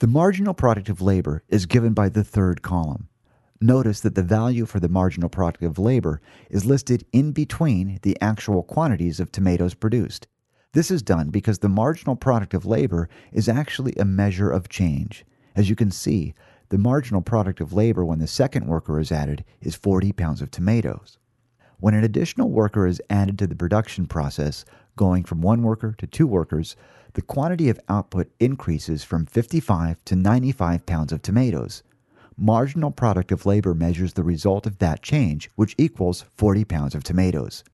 The marginal product of labor is given by the third column. Notice that the value for the marginal product of labor is listed in between the actual quantities of tomatoes produced. This is done because the marginal product of labor is actually a measure of change. As you can see, the marginal product of labor when the second worker is added is 40 pounds of tomatoes. When an additional worker is added to the production process, going from 1 worker to 2 workers, the quantity of output increases from 55 to 95 pounds of tomatoes. Marginal product of labor measures the result of that change, which equals 40 pounds of tomatoes.